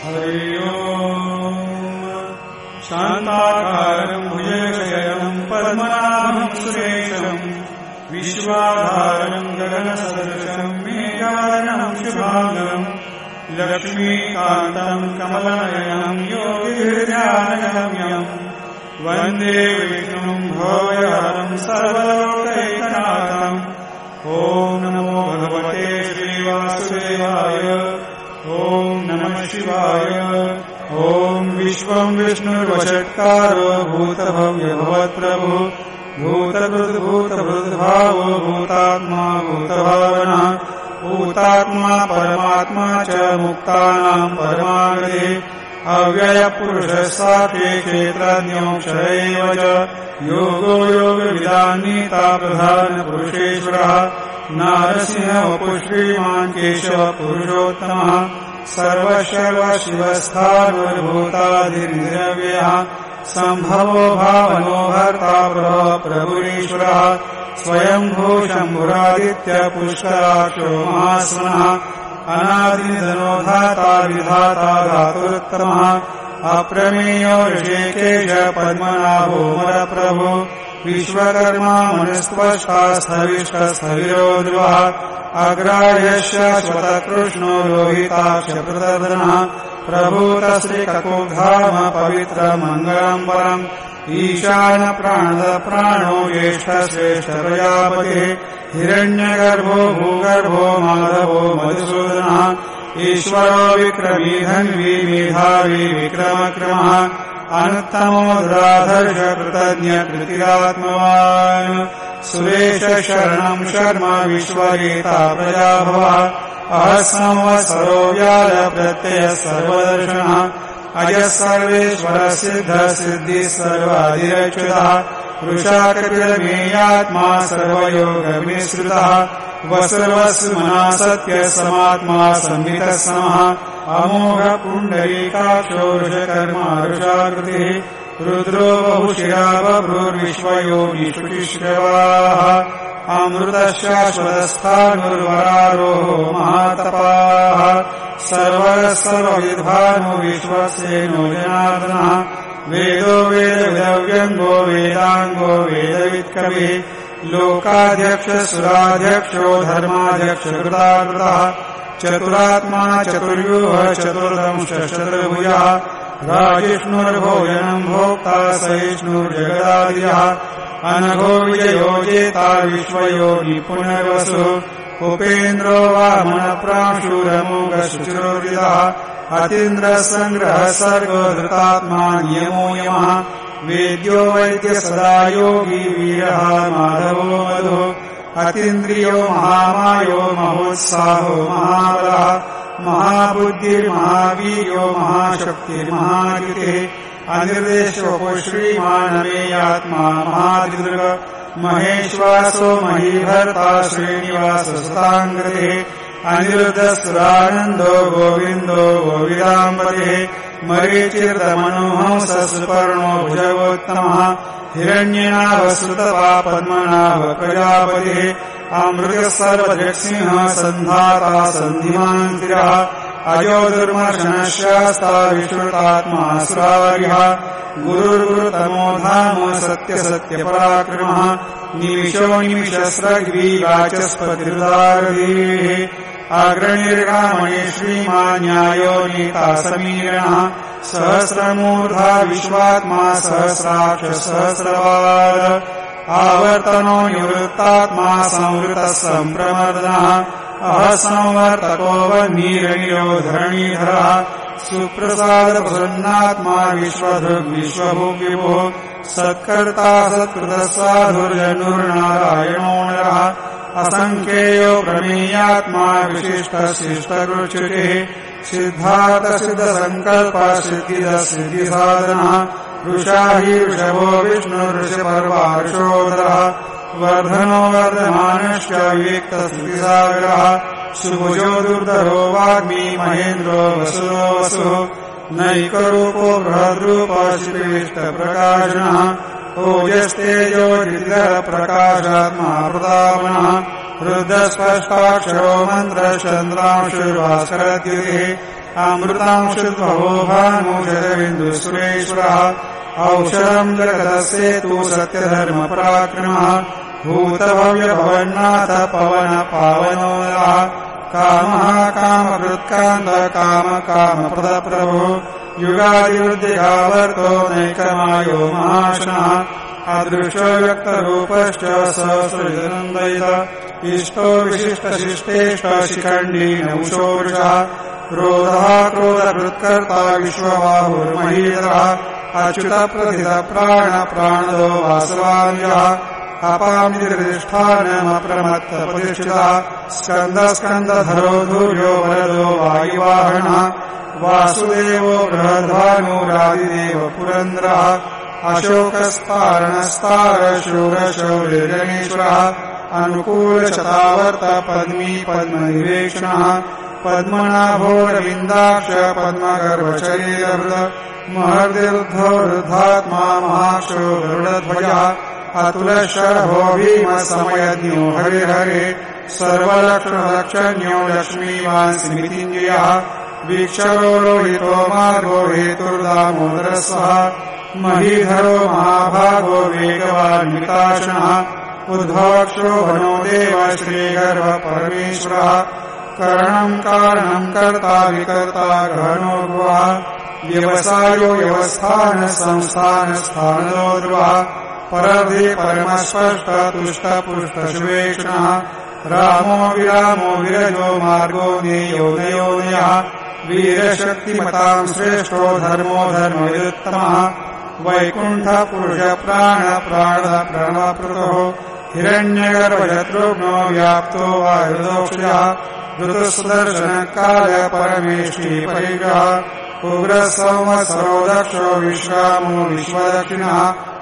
हरि ओम् शान्ताकारम् भुजगशयनम् पद्मनाभम् सुरेशम् विश्वाधारम् गगनसदृशम् मेघवर्णम् शुभाङ्गम् लक्ष्मीकान्तम् कमलनयनम् योगिभिर्ध्यानगम्यम् वन्दे विष्णुम् भोजहरम् सर्वलोकैकनाथम् ॐ नमो भगवते श्रीवासुदेवाय ॐ नमः शिवाय ॐ विश्वम् विष्णुर्वषट्कारो भूतभव्यभवत्प्रभु भूतभृद्भावो भूतात्मा भूतभावनः भूतात्मा परमात्मा च मुक्तानाम् परमागते अव्ययपुरुषः साक्षी क्षेत्रज्ञोऽक्षर एव च योगो योगविदान्नीता प्रधानपुरुषेश्वरः नारसिंहवपुः श्रीमान् केशवः पुरुषोत्तमः सर्वशिवस्थानुर्भूतादिर्निरव्ययः सम्भवो भावनो भर्ता प्रभुरीश्वरः स्वयंभू शम्भुरादित्य पुष्कराक्षो महास्वनः अनादिनिधनो धाता विधाता धातुरुत्तमः अप्रमेयो ऋषिकेश पद्मनाभो वरप्रभु विश्वकर्मा मनुस्त्वष्टा स्थविष्टस्थविरो ध्रुवः अग्राह्यश्च श्वतकृष्णो लोहिताक्षप्रदर्शनः प्रभूतश्रीककुधाम पवित्रमङ्गलम् परम् ईशानप्राणदप्राणो ज्येष्ठश्रेष्ठ प्रजापतिः हिरण्यगर्भो भूगर्भो माधवो मधुसूदनः ईश्वरो विक्रमी धन्वी मेधावी विक्रमक्रमः अनुत्तमो दुराधर्ष कृतज्ञ कृतिरात्मवान् सुरेश शरणम् शर्म विश्वरेता प्रजाभवः अहस्संवत्सरो व्याल प्रत्ययः सर्वदर्शनः अजः सर्वेश्वर सिद्ध सिद्धिः सर्वाधिरच्युतः वृषाकपिलमेयात्मा सर्वयोगमिश्रितः वसर्वस्मना सत्य समात्मा संहितः समः अमोघ पुण्डरीकाक्षो वृषकर्मा वृषाकृतिः रुद्रो बहुशिरा बभ्रुर्विश्वयोनिषुचिश्रवाः अमृतशाश्वतस्थानुर्वरारोहो महातपाः सर्वविद्भानो विश्वसेनो जनार्दनः वेदो वेदविदव्यङ्गो वेदाङ्गो वेदवित्कविः लोकाध्यक्ष सुराध्यक्षो धर्माध्यक्ष कृताकृतः चतुरात्मा चतुर्व्यूह चतुर्दंशचतुर्भुजः राजिष्णुर्भोजनम् भोक्ता सहिष्णुर्जगदादियः अनघो विजयो जेता विश्वयोनि पुनर्वसुः उपेन्द्रो वामनप्रांशुरमोघशुचिरोदितः अतीन्द्रसङ्ग्रह सर्गो धृतात्मा नियमो यमः वेद्यो वैद्य सदा योगी वीरः माधवो मधुः अतीन्द्रियो महामायो महोत्साहो महाबलः महाबुद्धिर्महावीर्यो महाशक्तिर्महाकृतिः अनिर्देशो श्रीमानमेयात्मा महादिदुर्ग महेश्वासो महीभर्ता श्रीनिवाससुताङ्गतिः अनिरुद्धसुरानन्दो गोविन्दो गोविदाम्बतिः मरीचिर्दमनोहंस सुपर्णो भुजगोत्तमः हिरण्यनाभसुतपा पद्मनाभ प्रजापतिः अमृतः सर्वजगत्सिंहः सन्धाता सन्धिमान् तिरः अजो दुर्मर्शनशास्ता विश्रुतात्मा सुरार्यः गुरुर्गुरुतमो धाम सत्यसत्यपराक्रमः निमिषो निमिषस्रग्वी वाचस्पतिर्दारधीः अग्रणिर्गामणि श्रीमान् न्यायो नीता समीरणः सहस्रमूर्धा विश्वात्मा सहस्राक्ष सहस्रवाद आवर्तनो निवृत्तात्मा संवृतः सम्प्रमर्दनः अहसंवर्तको वह्निरनिरो धरणीधरः सुप्रसादप्रसन्नात्मा विश्वधृग् विश्वभुग्विभुः सत्कर्ता सत्कृतसाधुर्जनुर्नारायणो नरः असङ्ख्येयो प्रमेयात्मा विशिष्टशिष्टरुचिः सिद्धार्थसिद्धसङ्कल्पः सिद्धिदसिद्धिसाधनः वृषा हि वृषभो विष्णुर्षपर्वार्षोदरः वर्धनो वर्धमानश्च विवेक्तस्मृतिसागरः सुभुजो दुर्धरो वाग्मी महेन्द्रो वसुरो वसुः नैकरूपो बृहद्रूपो श्रीकृष्णप्रकाशनः ओजस्तेजो प्रकाशात्मा प्रतापनः रुद्रस्पष्टाक्षरो मन्त्रश्चन्द्रांशुर्भास्करद्युतिः अमृतांशुद्भवो भानुषदविन्दुसुरेश्वरः औषधम् जगदस्येतु सत्यधर्मपराक्रमः भूतभव्यभवन्नाथ पवन पावनो नरः कामः कामकृत्कान्त काम कामप्रदप्रभो युगादिवृद्धिगावर्तो नैकमायो महाशनः अदृशो व्यक्तरूपश्च सहस्रजनन्दयित इष्टो विशिष्टशिष्टेष्ट शिखण्डी नौषोरुषः क्रोधः क्रोधकृत्कर्ता विश्वबाहुर्महीधरः अच्युतप्रथितप्राण प्राणदो वासवान्यः अपामितिष्ठानमप्रमत्तप्रतिष्ठितः स्कन्दस्कन्दधरो धूर्यो वरदो वायुवाहनः वासुदेवो बृहद्भानुरादिदेव पुरन्दरः अशोकस्तारणस्तारशूरशौर्यगणेश्वरः अनुकूलशतावर्त पद्मी पद्मनिवेशनः पद्मनाभोरविन्दाक्ष पद्मगर्भशरीरहृद महर्दिरुद्धो वृद्धात्मा महाक्षो गरुडध्वजः अतुलशरभो भीमसमयज्ञो हरिहरे सर्वलक्षणलक्षण्यो लक्ष्मीवान् स्मृतिञ्जयः वीक्षरो रोहितो मार्गो हेतुर्दामोदरस्वः महीधरो महाभागो वेगवान् मिताशनः उद्भवक्षो वनो देव श्रीगर्भ परमेश्वरः करणम् कारणम् कर्ता विकर्ता गहनो ध्रुवः व्यवसायो व्यवस्थान संस्थान स्थानदो ध्रुवः परधि परमस्पष्ट तुष्ट पुष्ट शुभेक्षणः रामो विरामो विरजो मार्गो नेयो नयोनयः वीरशक्तिमताम् श्रेष्ठो धर्मो धर्मविरुत्तमः वैकुण्ठ पुरुष प्राण प्राणः प्रणवपृतो हिरण्यगर्भशत्रुघ्नो व्याप्तो वायुदोक्षयः ऋतुसुदर्शनकाल परमेष्टि परिग्रहः उग्रसंवत्सरो दक्षो विश्रामो विश्वदक्षिणः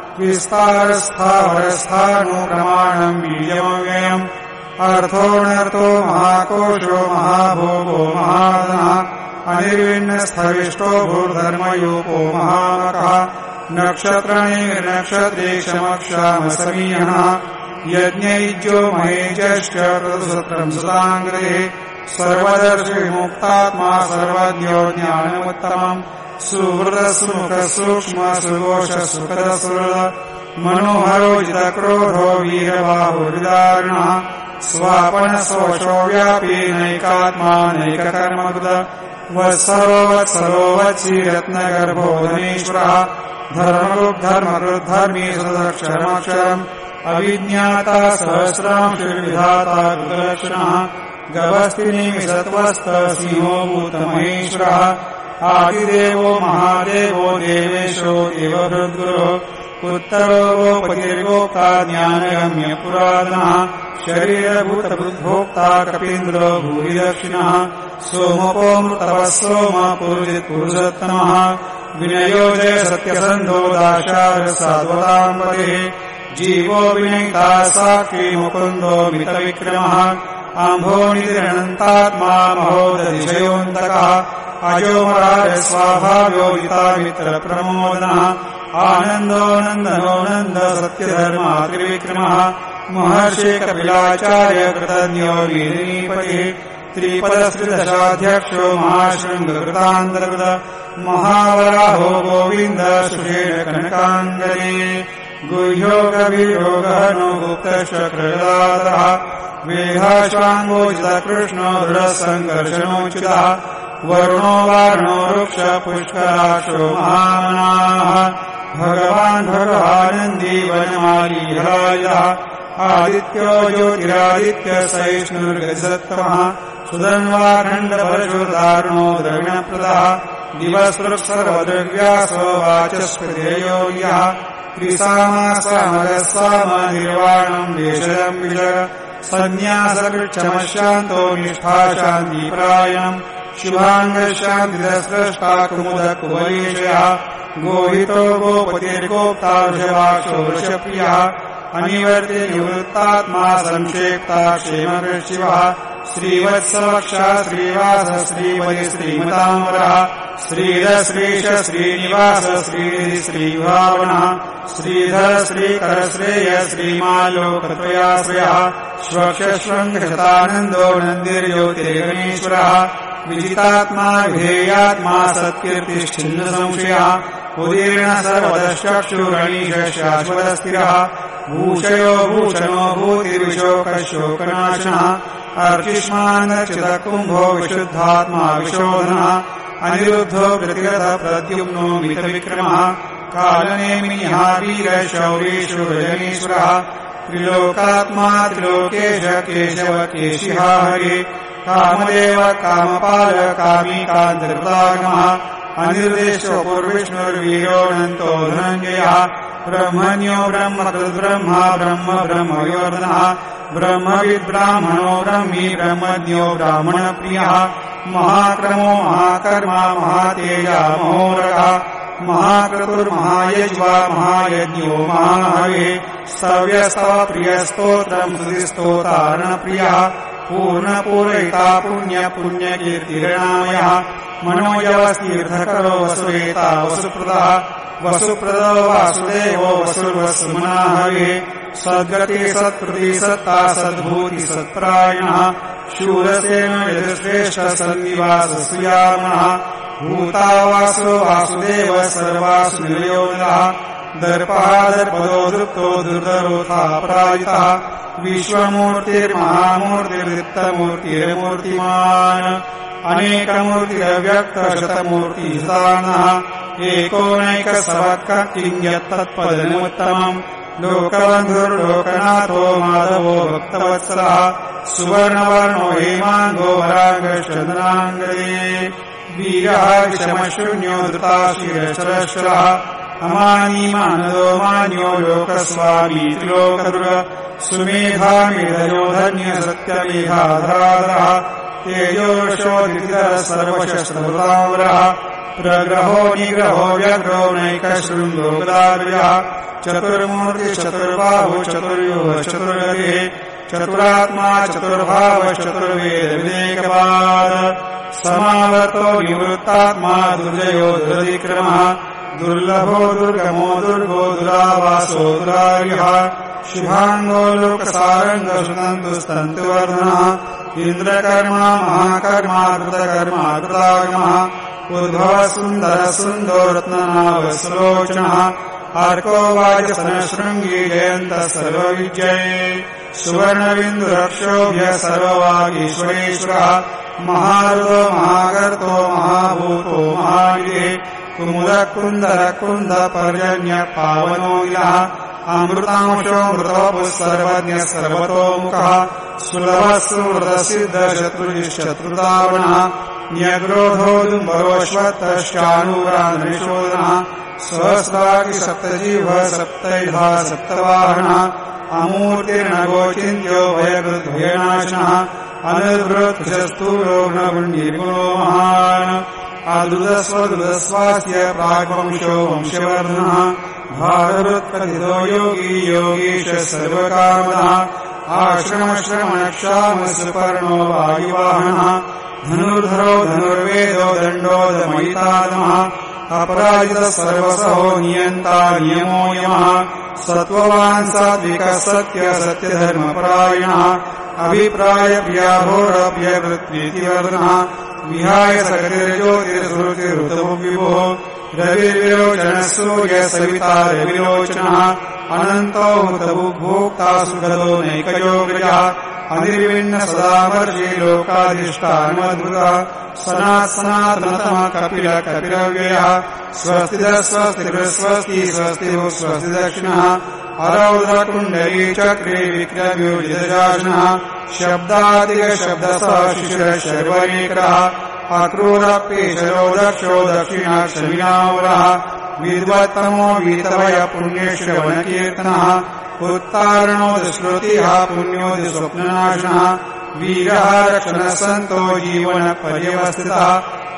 विस्तारस्थावरस्थानुप्रमाणम् बीजमव्ययम् अर्थोऽनर्थो महाकोशो महाभोगो महाधनः अनिर्विण्णस्थविष्टो भूर्धर्मयूपो महामकः नक्षत्रनिर्नक्षत्रे क्षमक्षामसमीहनः यज्ञैज्यो महेजश्च ऋतुसत्रम् सुताङ्ग्रे सर्वदर्शिविमुक्तात्मा सर्वज्ञो ज्ञानमुत्तमम् सुहृदसुमुखसूक्ष्म सुघोषसुखदसुहृद मनोहरो जितक्रोधो वीरबाहुर्दारुणः स्वापनशोषो व्यापी नैकात्मा नैककर्मकृत वत्सरो वत्सरो वत्सी रत्नगर्भो धनेश्वरः धर्मकृद्धर्मी सदक्षरमक्षरम् अविज्ञाता सहस्रांशविधाता कृतलक्षणः गभस्तिनिमिषत्वस्त सिंहो भूतमहेश्वरः आदिदेवो महादेवो देवेशो देवभृद्गुरो उत्तरो गोपतिर्गोप्ता ज्ञानगम्य पुरातनः शरीरभूतबुद्भोक्ता कपीन्द्रो भूरि दक्षिणः सोमपोऽमृतवः सोम पुरुषोत्तमः विनयो जय सत्यसन्धो दाशार साध्वताम्बरेः जीवो विनयिता साक्षी मुकुन्दो मितविक्रमः आम्भोनिधिरनन्तात्मा महोदधिशयोऽन्तकः अजोमराज स्वाभाव्योदितामित्रप्रमोदनः आनन्दो नन्दनो नन्द सत्यधर्मा त्रिविक्रमः महर्षि कपिलाचार्य कृतज्ञो वीरिणीपतिः त्रिपदस्त्रिदशाध्यक्षो महाशृङ्गकृतान्तर्गत महावराहो गोविन्द सुषेण कनकाङ्गले गुह्यो कविरो गहनो गुप्तश्चक्रगदाधरः वेहाश्वाङ्गोचितकृष्णो दृढसङ्घर्षणोचितः वरुणो वारुणो वृक्ष पुष्कराक्षो महामनाः भगवान् भगवानन्दी वनमाली हरायः आदित्यो ज्योतिरादित्य सहिष्णुर्गजसत्तमः सुधन्वाखण्डपरशुर्दारुणो द्रविणप्रदः दिवसृक्सर्वदृग्व्यासो वाचस्पतियो यः त्रिसामासामगस्साम निर्वाणम् देशदम् विजय सन्न्यासकृच्छमशान्तो निष्ठा शान्तिपरायणम् शुभाङ्गशान्तिदस्रष्टा कुमुदकुवरीशयः गोहितो गोपतिर्गोप्ता वृषभाक्षो वृषप्रियः अनिवर्ति निवृत्तात्मा संक्षेप्ता क्षेमवृषिवः श्रीवत्सवक्षा श्रीवास श्रीमति श्रीमताम्बरः श्रीरश्रीश श्रीनिवास श्रीनिधि श्रीभावनः श्रीधर श्रीकरश्रेय श्रीमालोकत्रयाश्रयः श्वक्षश्वङ्गशतानन्दो नन्दिर्ज्योतिर्गणेश्वरः विजितात्मा विधेयात्मा सत्कीर्तिश्चिन्न संशयः उदीर्ण सर्वतश्चक्षुरणीश शाश्वतस्थिरः भूषयो भूषणो भूतिर्विशोकशोकनाशनः अर्चिष्मानर्चितकुम्भो विशुद्धात्मा विशोधनः अनिरुद्धो प्रतिरथ प्रद्युम्नो मितविक्रमः कालनेमिः वीरशौरीषु रजनीश्वरः त्रिलोकात्मा त्रिलोकेश केशव केशिः हरे कामदेव कामपाल कामिकान्तर्गतागमः अनिर्देशो पूर्विष्णुर्वीरोऽनन्तो धनञ्जयः ब्रह्मण्यो ब्रह्मकृद्ब्रह्मा ब्रह्म ब्रह्मयोर्धनः ब्रह्मविद्ब्राह्मणो ब्रह्मी ब्रह्मज्ञो ब्राह्मणप्रियः महाक्रमो महाकर्मा महातेजा महोरगः महाक्रतुर्महायज्वा महायज्ञो महाहवे स्तव्यस्तव प्रियस्तोत्रम् स्तुतिस्तोतारणप्रियः पूर्णपूरयिता पुण्यपुण्यकीर्तिर्णामयः मनोजवस्तीर्थकरो वसुवेता वसुप्रदः वसुप्रदो वासुदेवो वसुर्वसुमनाहवे सद्गति सत्कृति सत्ता सद्भूति सत्परायणः शूरसेन यजुश्रेष्ठ सन्निवासस्यामः भूता वासो वासुदेव सर्वासु निलयोनः दर्पः दर्पदो दृप्तो दुर्धरोथा पराजितः विश्वमूर्तिर्महामूर्तिर्दत्तमूर्तिर्मूर्तिमान् अनेकमूर्तिरव्यक्तशतमूर्तिसानः एकोनैकसवक्कः किञ्यत्तत्पदमुत्तमम् लोकबन्धुर्लोकनाथो माधवो भक्तवत्सलः सुवर्णवर्णो हेमाङ्गो वराङ्गश्चन्द्राङ्गदे वीरः विषमशून्यो धृताशिरशरश्रः अमानीमानदो मान्यो लोकस्वामी त्रिलोकदुर्ग सुमेधामेधयो धन्य सत्यमेधाधराधरः तेजोशोधितः सर्वशस्त्रवृताम्बरः प्रग्रहो निग्रहो व्यग्रो नैकशृङ्गो गदार्यः चतुर्मूर्तिश्चतुर्बाहु चतुर्युः चतुर्गतिः चतुरात्मा चतुर्भावश्चतुर्वेदविदेकपाद समावर्तो निवृत्तात्मा दुर्जयो दुरधिक्रमः दुर्लभो दुर्गमो दुर्गो दुरावासो दुरार्यः शुभाङ्गो लोकसारङ्गसुतन्तुस्तन्तुवर्धनः इन्द्रकर्मा महाकर्मा कृतकर्मा कृतागमः उद्भवः सुन्दरः सुन्दो रत्ननाभसुलोचनः आर्को वाजसनशृङ्गी जयन्तः सर्वविजये सुवर्णबिन्दुरक्षोभ्यः सर्ववागीश्वरेश्वरः महारुदो महागर्तो महाभूतो महाविदे कुमुदकुन्दरकुन्दपर्जन्य पावनो यः अमृतांशो मृतवपुः सर्वज्ञः सर्वतोमुखः सुलभः सुहृदसिद्धशत्रुजिश्शत्रुतावनः न्यग्रोधोदुम्बरोऽश्वत्थश्चाणूरान्निशोधनः सहस्रागिसप्तजिह्वः सप्तैधा सप्तवाहनः अमूर्तिर्नगोचिन्त्यो भयकृद्भयनाशनः अनिर्वृत्तस्थूलो न निर्गुणो महान् आदुदस्वदुदस्वास्य प्राग्वंशो वंशवर्धनः भारवृत्कथितो योगी योगीश सर्वकामदः आश्रमश्रमणक्षामसुपर्णो वायुवाहनः धनुर्धरो धनुर्वेदो दण्डोदमयितादमः अपराजितः सर्वसहो नियन्ता नियमो यमः सत्त्ववान् सात्विकः सत्यधर्मपरायणः अभिप्रायव्याघोरव्यवृत्प्रीतिवर्धनः विहाय सकतिर्ज्योतिर्श्रुतिरुतमुविभुः रविर्विलोचनः सूर्यसविता रविलोचनः अनन्तो हुतभुक्भोक्ता सुगतो नैकयोग्रजः अनिर्विण्ण सदामर्षि लोकाधिष्ठानमद्भुतः सनातनतमः कपिलव्ययः स्वस्तिदः स्वस्तिर्स्वस्ति स्वस्तिः स्वस्ति दक्षिणः अरौद्रकुण्डली चक्रे विक्रम्योजितजानः शब्दादिकशब्दसः शिशिरः शर्वनेकरः अक्रूरपेशरो दक्षो दक्षिणाक्षमिनावरः विद्वत्तमो वीतवय पुण्यश्रवणकीर्तनः उत्तारणो दुष्कृतिः पुण्यो दुःस्वप्ननाशनः वीरः रक्षणसन्तो जीवनपर्यवस्थितः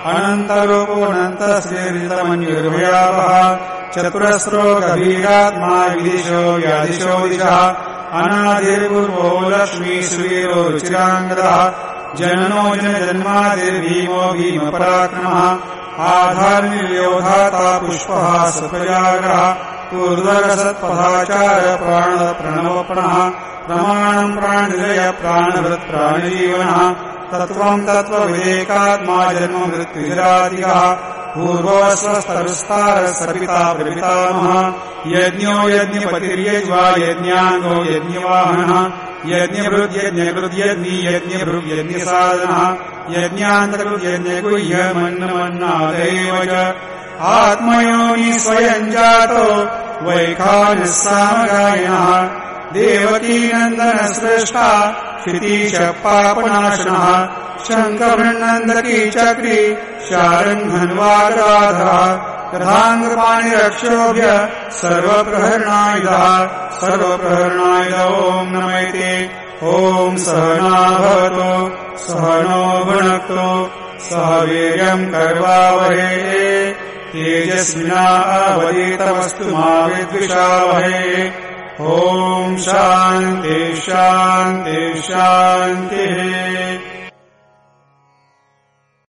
अनन्तरूपोऽनन्तश्रीरितमन्युर्भयावः चतुरस्रो गभीरात्मा विदिशो व्यादिशो दिशः अनादिर्पूर्वो लक्ष्मी श्रीरो रुचिराङ्गदः जननो जनजन्मादिर्भीमो भीमपराक्रमः आधार्निर्योधाता पुष्पः सपजागरः ऊर्ध्वरसत्पदाचार प्राणप्रणवपणः प्रमाणम् प्राणनिलय प्राणभृत् प्राणजीवनः तत्त्वम् तत्त्वविवेकात्मा जन्म मृत्युजरादिकः पूर्वस्वस्तरुस्तारः सपिता प्रपितामहः यज्ञो यज्ञपतिर्यज्वा यज्ञाङ्गो यज्ञवाहनः यज्ञभृद्यज्ञकृद्यज्ञी यज्ञभृग्यज्ञसाधनः यज्ञान्तकृद्यज्ञगुह्यमन्नमन्नादेव च आत्मयोनि स्वयम् जातो वैखानः सामगायिनः देवकीनन्दनसृष्टा क्षितीशः पापनाशनः शङ्खभृन्नन्दकी चक्री शारङ्घन्वागराधः रथाङ्गपाणिरक्षोभ्य सर्वप्रहरणायुधः सर्वप्रहरणायुध ॐ नमैते ॐ सहना भवतु सहनो भुनक्तु सह वीर्यम् कर्वावहै तेजस्विनावधीतमस्तु मा विद्विषावहै ॐ शान्ति शान्ति शान्तिः।